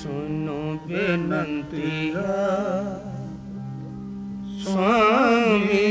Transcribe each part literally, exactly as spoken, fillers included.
सुनो बेनंतिया स्वामी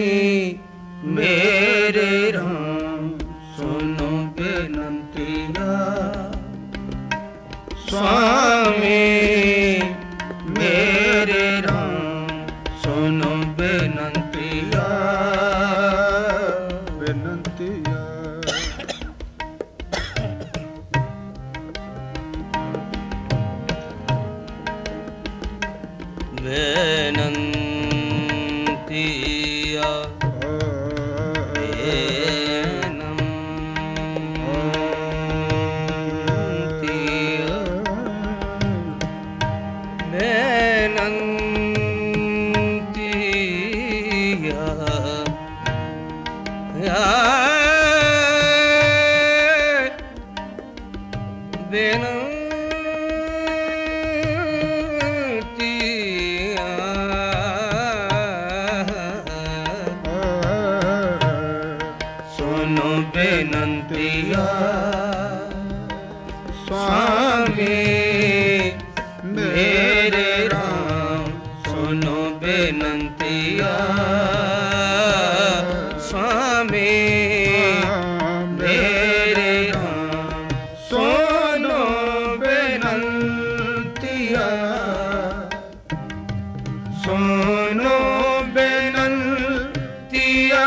मेरे राम सुनो बेनंतिया स्वामी मेरे राम सुनो बेनंतिया बेनंतिया बेनंतिया बेनंतिया स्वामी मेरे राम सुनो बेनंतिया स्वामी मेरे राम सुनो बेनंतिया सुनो बेनंतिया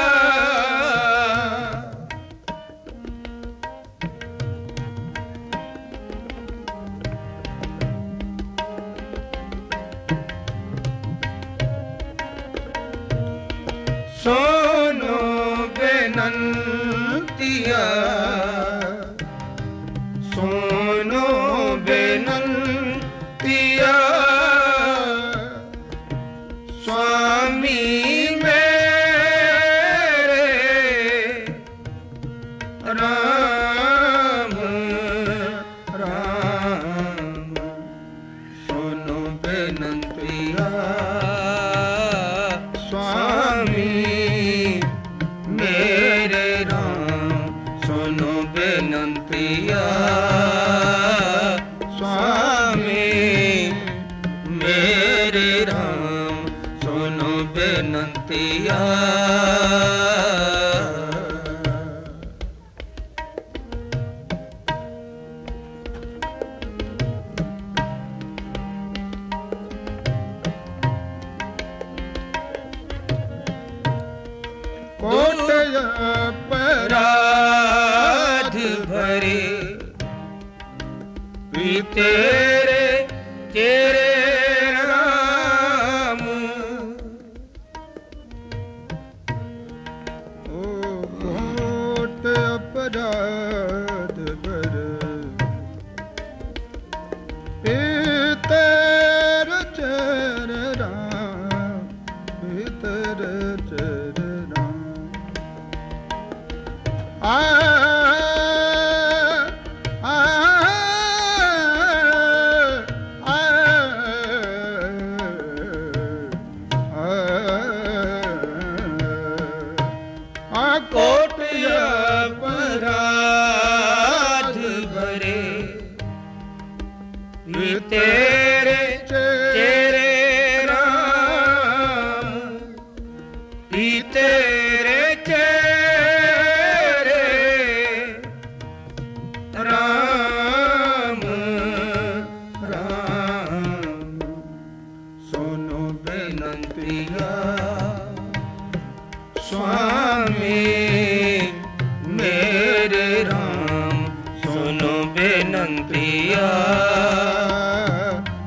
सुनो बेनंतिया सुनो बेनंतिया स्वामी मेरे राम राम सुनो बेनंतिया स्वामी मेरे राम सुनो बेनंतिया स्वामी मेरे राम सुनो बेनंतिया कोट अपराध भरे भी तेरे तेरे राम ओ कोट अपराध भरे भी तेरे तेरे राम भी तेरे तेरे राम आ आ आ कोट अपराध भरे भी तेरे तेरे राम भी तेरे तेरे राम राम सुनो बेनंतिया स्वामी मेरे राम सुनो बेनंतिया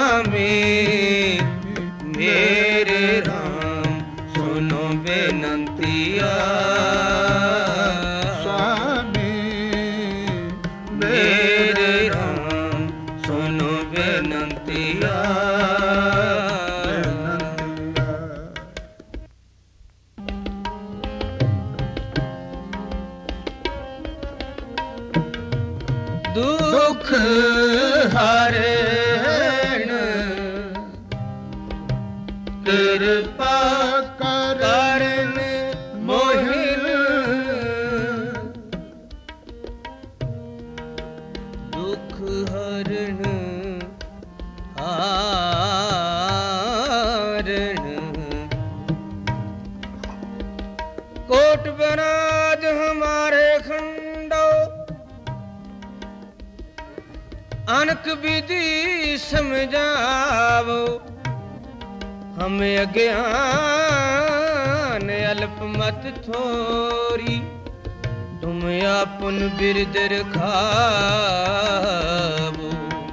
स्वामी मेरे राम सुनो बेनंतिया स्वामी मेरे राम सुनो बेनंतिया दुख हरण कृपा करन मोहिन दुख हरण हारण कोट बनाज हमारे खंडो अनक विधि समझावो हमें अज्ञान अल्प मत थोरी तुम अपन बिरद रखावो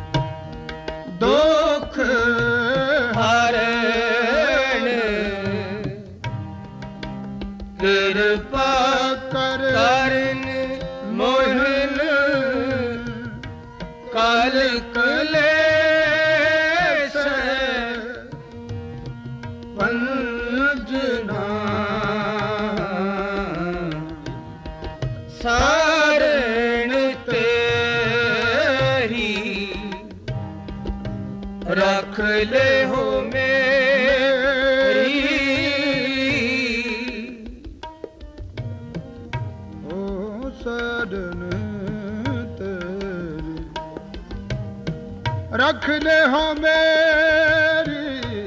दुख हरण कृपा करन मोहन काल कलेश पंजना सारण तेरी रख ले हो मेरी ओ सारण तेरी रख ले हो मेरी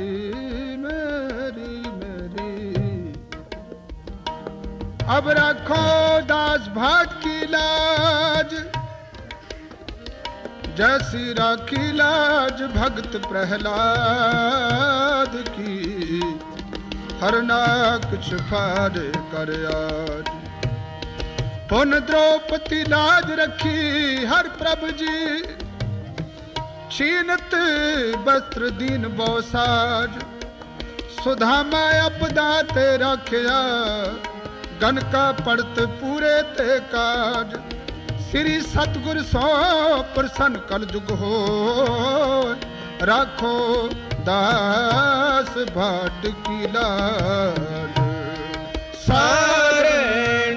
मेरी मेरी अब रखो दास भाट की लाज जैसी राखी लाज भक्त प्रहलाद की हरनाक छुपार कर आज पुन द्रौपदी लाज रखी हर प्रभु जी छीनत वस्त्र दीन बौसाज सुधामा अपदा ते रखिया गन का पड़त पूरे ते काज श्री सतगुर सो प्रसन्न कल जुग हो राखो दास भाट की लाज सारण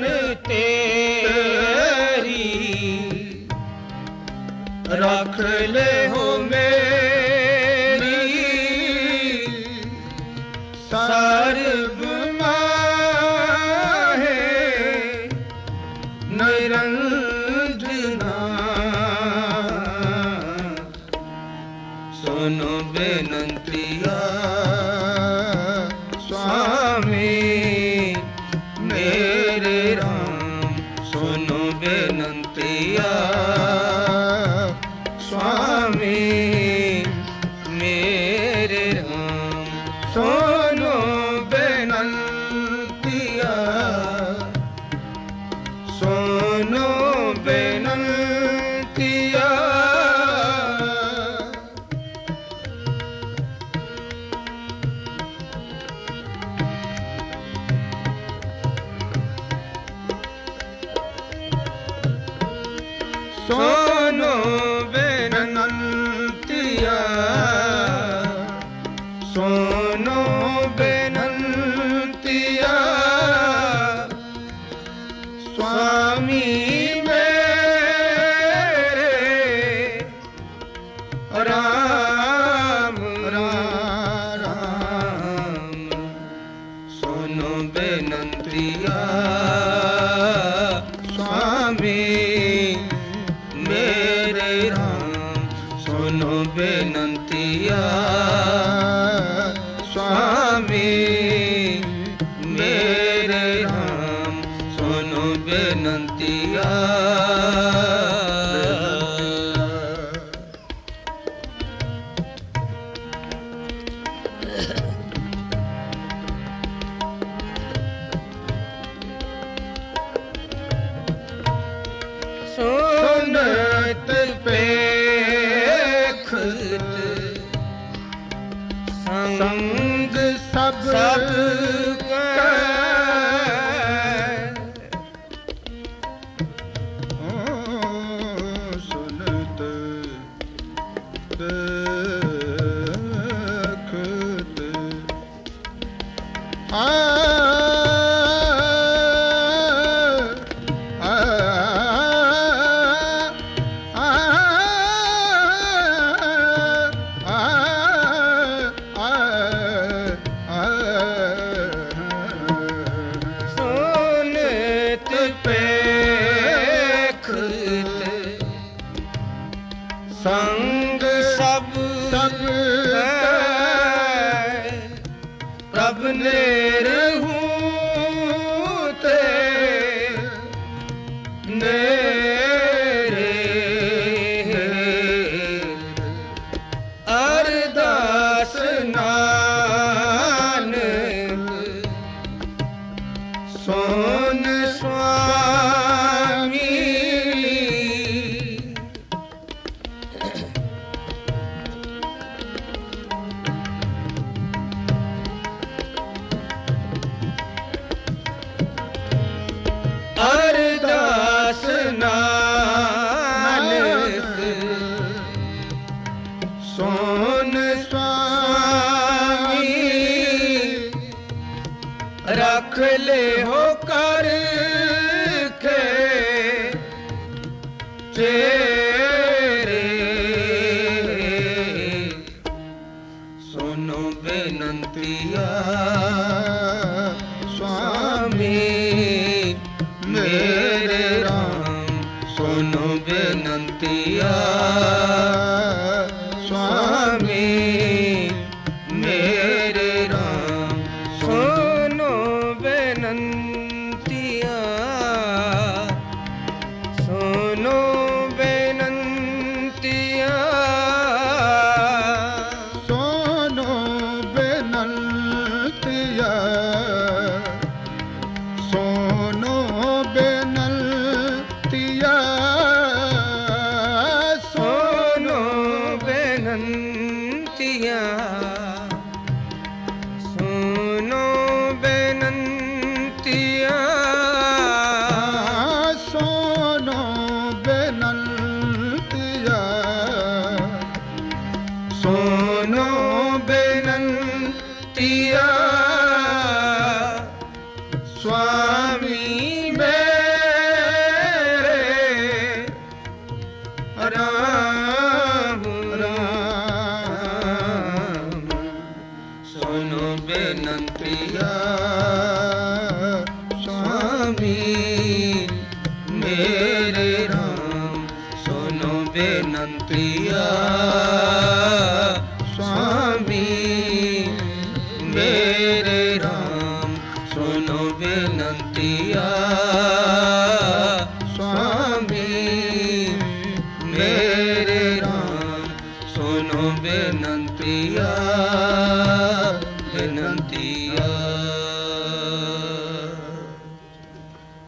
तेरी रख ले हो मेरी सर्व माहे निरंजना सुनो बेनंतिया स्वामी मेरे राम सुनो बेनंतिया स्वामी मेरे राम सुनो बेनंतिया सुनो बेनंतिया सुनो बेनंतिया सुनो संग सब सब सुनत देखत आ संग सब सब प्रभ नेर हूँ ते नेरे अरदास नानक सोन स्वामी अरदास नानक सोन स्वामी रख ले हो कर के तेरे सुनो बेनंतिया स्वामी मेरे राम सुनो बेनंतिया स्वामी मेरे राम सुनो बेनंतिया सुनो बेनंतिया सोनो बेनंतिया सोनो बेनंतिया सोनो बेनंतिया सुनो बेनंतिया सोनो बेनंतिया सोनो बेनंतिया स्वामी मेरे राम राम सुनो बेनंतिया स्वामी मेरे राम सुनो बेनंतिया स्वामी